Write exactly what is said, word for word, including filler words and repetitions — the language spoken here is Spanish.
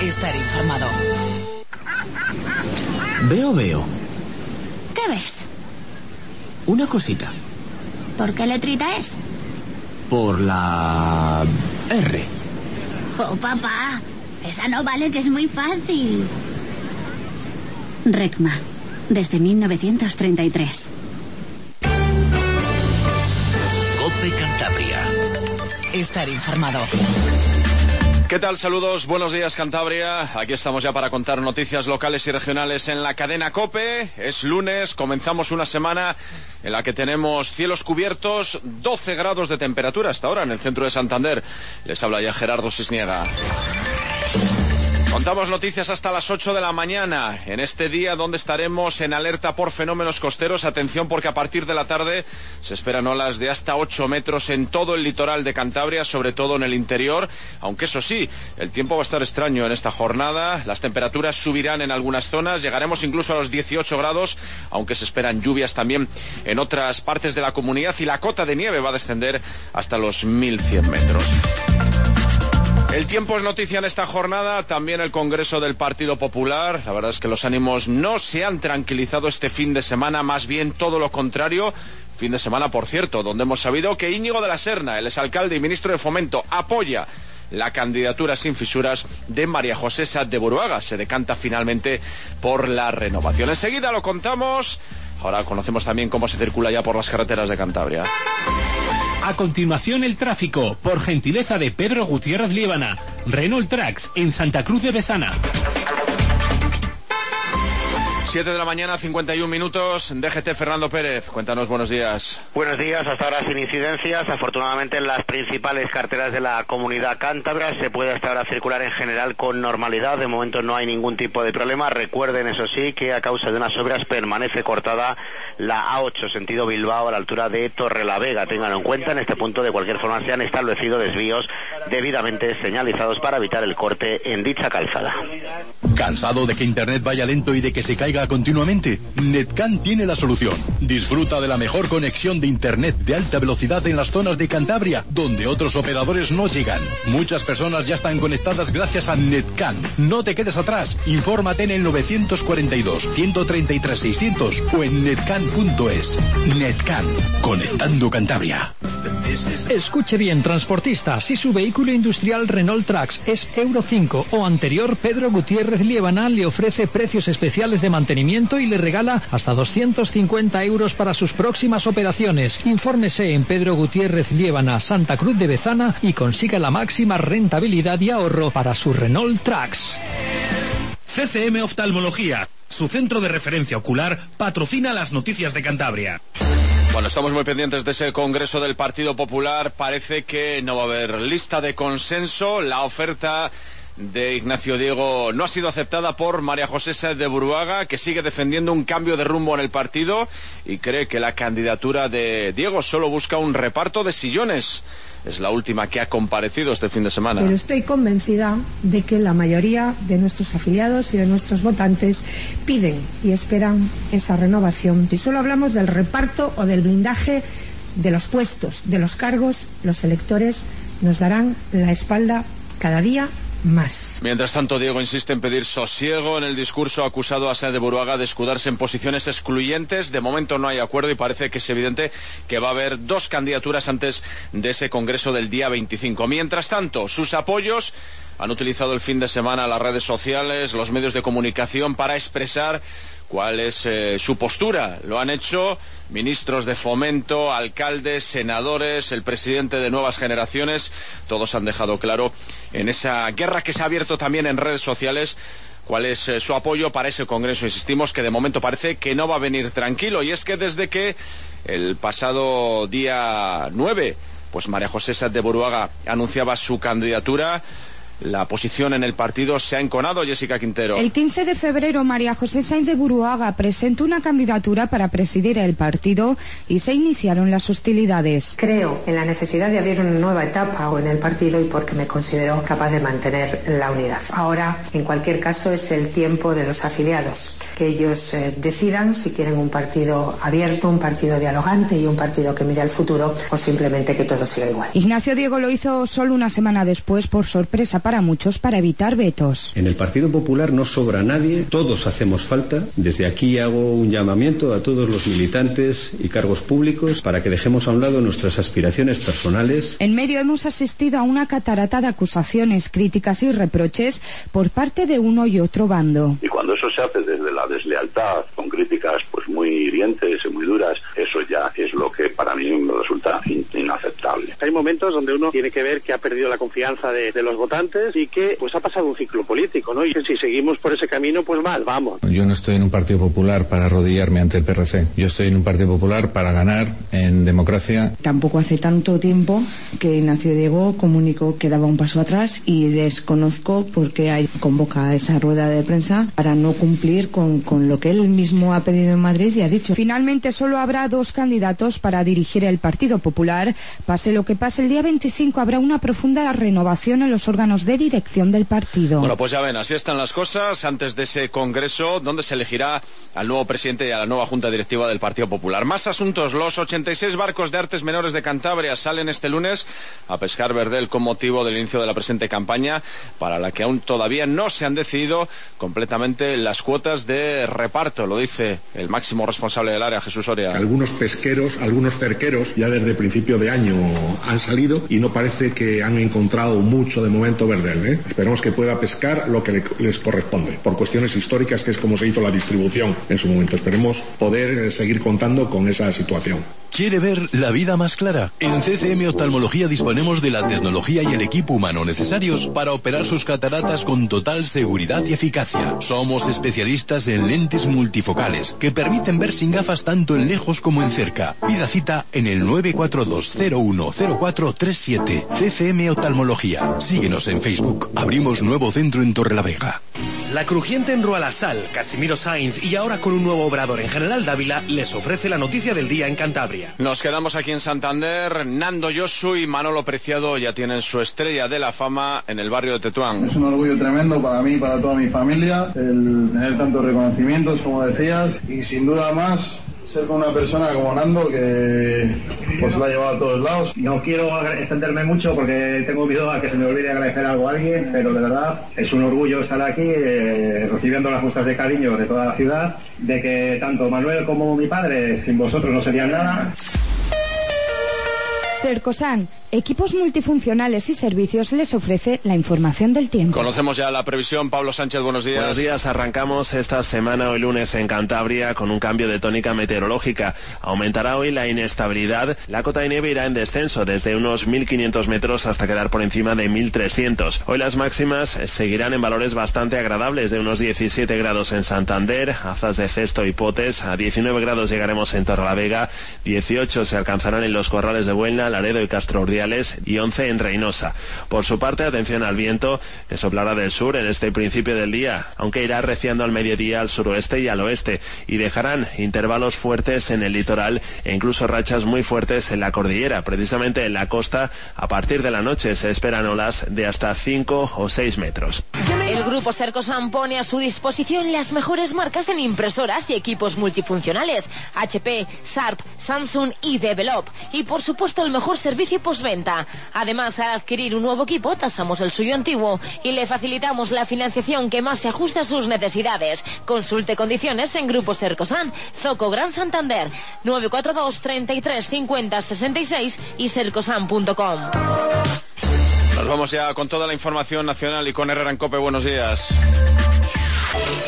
Estar informado. Veo, veo. ¿Qué ves? Una cosita. ¿Por qué letrita es? Por la R. ¡Oh, papá! Esa no vale, que es muy fácil. RECMA, desde mil novecientos treinta y tres. COPE Cantabria. Estar informado. ¿Qué tal? Saludos, buenos días Cantabria. Aquí estamos ya para contar noticias locales y regionales en la cadena COPE. Es lunes, comenzamos una semana en la que tenemos cielos cubiertos, doce grados de temperatura hasta ahora en el centro de Santander. Les habla ya Gerardo Sisniega. Contamos noticias hasta las ocho de la mañana, en este día donde estaremos en alerta por fenómenos costeros. Atención, porque a partir de la tarde se esperan olas de hasta ocho metros en todo el litoral de Cantabria, sobre todo en el interior, aunque eso sí, el tiempo va a estar extraño en esta jornada. Las temperaturas subirán en algunas zonas, llegaremos incluso a los dieciocho grados, aunque se esperan lluvias también en otras partes de la comunidad, y la cota de nieve va a descender hasta los mil cien metros. El tiempo es noticia en esta jornada, también el Congreso del Partido Popular. La verdad es que los ánimos no se han tranquilizado este fin de semana, más bien todo lo contrario. Fin de semana, por cierto, donde hemos sabido que Íñigo de la Serna, el exalcalde y ministro de Fomento, apoya la candidatura sin fisuras de María José Sáenz de Buruaga. Se decanta finalmente por la renovación. Enseguida lo contamos. Ahora conocemos también cómo se circula ya por las carreteras de Cantabria. A continuación, el tráfico, por gentileza de Pedro Gutiérrez Liébana. Renault Trax, en Santa Cruz de Bezana. siete de la mañana, cincuenta y un minutos. D G T Fernando Pérez, cuéntanos, buenos días. Buenos días, hasta ahora sin incidencias. Afortunadamente en las principales carreteras de la comunidad cántabra se puede hasta ahora circular en general con normalidad. De momento no hay ningún tipo de problema. Recuerden, eso sí, que a causa de unas obras permanece cortada la A ocho sentido Bilbao a la altura de Torrelavega. Ténganlo en cuenta, en este punto de cualquier forma se han establecido desvíos debidamente señalizados para evitar el corte en dicha calzada. ¿Cansado de que internet vaya lento y de que se caiga continuamente? Netcan tiene la solución. Disfruta de la mejor conexión de internet de alta velocidad en las zonas de Cantabria, donde otros operadores no llegan. Muchas personas ya están conectadas gracias a Netcan. No te quedes atrás. Infórmate en el novecientos cuarenta y dos, ciento treinta y tres, seiscientos o en netcan punto es. Netcan, conectando Cantabria. Escuche bien, transportista. Si su vehículo industrial Renault Trax es Euro cinco o anterior, Pedro Gutiérrez Liébana le ofrece precios especiales de mantenimiento y le regala hasta doscientos cincuenta euros para sus próximas operaciones. Infórmese en Pedro Gutiérrez Liébana, Santa Cruz de Bezana, y consiga la máxima rentabilidad y ahorro para su Renault Trax. C C M Oftalmología, su centro de referencia ocular, patrocina las noticias de Cantabria. Bueno, estamos muy pendientes de ese Congreso del Partido Popular. Parece que no va a haber lista de consenso. La oferta de Ignacio Diego no ha sido aceptada por María José Sáenz de Buruaga, que sigue defendiendo un cambio de rumbo en el partido y cree que la candidatura de Diego solo busca un reparto de sillones. Es la última que ha comparecido este fin de semana. Pero estoy convencida de que la mayoría de nuestros afiliados y de nuestros votantes piden y esperan esa renovación. Si solo hablamos del reparto o del blindaje de los puestos, de los cargos, los electores nos darán la espalda cada día más. Mientras tanto, Diego insiste en pedir sosiego. En el discurso ha acusado a Sáenz de Buruaga de escudarse en posiciones excluyentes. De momento no hay acuerdo y parece que es evidente que va a haber dos candidaturas antes de ese congreso del día veinticinco. Mientras tanto, sus apoyos han utilizado el fin de semana las redes sociales, los medios de comunicación para expresar cuál es eh, su postura. Lo han hecho ministros de Fomento, alcaldes, senadores, el presidente de Nuevas Generaciones. Todos han dejado claro en esa guerra que se ha abierto también en redes sociales cuál es eh, su apoyo para ese congreso. Insistimos que de momento parece que no va a venir tranquilo, y es que desde que el pasado día nueve, pues María José Sáenz de Buruaga anunciaba su candidatura, la posición en el partido se ha enconado. Jessica Quintero. El quince de febrero, María José Sáenz de Buruaga presentó una candidatura para presidir el partido y se iniciaron las hostilidades. Creo en la necesidad de abrir una nueva etapa en el partido y porque me considero capaz de mantener la unidad. Ahora, en cualquier caso, es el tiempo de los afiliados, que ellos eh, decidan si quieren un partido abierto, un partido dialogante y un partido que mire al futuro, o simplemente que todo siga igual. Ignacio Diego lo hizo solo una semana después, por sorpresa para para muchos para evitar vetos. En el Partido Popular no sobra nadie, todos hacemos falta. Desde aquí hago un llamamiento a todos los militantes y cargos públicos para que dejemos a un lado nuestras aspiraciones personales. En medio hemos asistido a una catarata de acusaciones, críticas y reproches por parte de uno y otro bando. Y cuando eso se hace desde la deslealtad, con críticas pues muy hirientes y muy duras, eso ya es lo que para mí me resulta in- inaceptable. Hay momentos donde uno tiene que ver que ha perdido la confianza de, de los votantes y que pues ha pasado un ciclo político, ¿no? Y si seguimos por ese camino, pues mal, vamos. Yo no estoy en un Partido Popular para arrodillarme ante el P R C. Yo estoy en un Partido Popular para ganar en democracia. Tampoco hace tanto tiempo que Ignacio Diego comunicó que daba un paso atrás y desconozco por qué hay, convoca esa rueda de prensa para no cumplir con, con lo que él mismo ha pedido en Madrid y ha dicho. Finalmente solo habrá dos candidatos para dirigir el Partido Popular. Pase lo que pase, el día veinticinco habrá una profunda renovación en los órganos de dirección del partido. Bueno, pues ya ven, así están las cosas antes de ese congreso donde se elegirá al nuevo presidente y a la nueva junta directiva del Partido Popular. Más asuntos. Los ochenta y seis barcos de artes menores de Cantabria salen este lunes a pescar verdel con motivo del inicio de la presente campaña, para la que aún todavía no se han decidido completamente las cuotas de reparto. Lo dice el máximo responsable del área, Jesús Oria. Algunos pesqueros, algunos cerqueros ya desde principio de año han salido y no parece que han encontrado mucho de momento verdel, ¿eh? Esperemos que pueda pescar lo que le, les corresponde, por cuestiones históricas, que es como se hizo la distribución en su momento. Esperemos poder eh, seguir contando con esa situación. ¿Quiere ver la vida más clara? En C C M Oftalmología disponemos de la tecnología y el equipo humano necesarios para operar sus cataratas con total seguridad y eficacia. Somos especialistas en lentes multifocales que permiten ver sin gafas tanto en lejos como en cerca. Pida cita en el nueve cuatro dos cero uno cero cuatro tres siete. C C M Oftalmología. Síguenos en Facebook. Abrimos nuevo centro en Torrelavega. La Crujiente en Rualasal, Casimiro Sainz y ahora con un nuevo obrador en General Dávila les ofrece la noticia del día en Cantabria. Nos quedamos aquí en Santander. Nando Yosu y Manolo Preciado ya tienen su estrella de la fama en el barrio de Tetuán. Es un orgullo tremendo para mí y para toda mi familia el tener tantos reconocimientos como decías, y sin duda más ser con una persona como Nando que pues la ha llevado a todos lados. No quiero extenderme mucho porque tengo miedo a que se me olvide agradecer algo a alguien, pero de verdad es un orgullo estar aquí eh, recibiendo las muestras de cariño de toda la ciudad, de que tanto Manuel como mi padre sin vosotros no serían nada. Sercosan, equipos multifuncionales y servicios, les ofrece la información del tiempo. Conocemos ya la previsión. Pablo Sánchez, buenos días. Buenos días. Arrancamos esta semana hoy lunes en Cantabria con un cambio de tónica meteorológica. Aumentará hoy la inestabilidad. La cota de nieve irá en descenso desde unos mil quinientos metros hasta quedar por encima de mil trescientos. Hoy las máximas seguirán en valores bastante agradables, de unos diecisiete grados en Santander, Azas de Cesto y Potes. A diecinueve grados llegaremos en Torrelavega, dieciocho se alcanzarán en los Corrales de Buelna, Laredo y Castro Urdiales, y once en Reynosa. Por su parte, atención al viento, que soplará del sur en este principio del día, aunque irá arreciando al mediodía al suroeste y al oeste, y dejarán intervalos fuertes en el litoral e incluso rachas muy fuertes en la cordillera. Precisamente en la costa, a partir de la noche se esperan olas de hasta cinco o seis metros. El grupo Sercosan pone a su disposición las mejores marcas en impresoras y equipos multifuncionales: H P, Sharp, Samsung y Develop, y por supuesto el mejor servicio postventa. Además, al adquirir un nuevo equipo, tasamos el suyo antiguo y le facilitamos la financiación que más se ajuste a sus necesidades. Consulte condiciones en Grupo Sercosan, Zoco Gran Santander, nueve cuatro dos, treinta y tres, cincuenta, sesenta y seis y sercosan punto com. Nos vamos ya con toda la información nacional y con Herrera en COPE. Buenos días.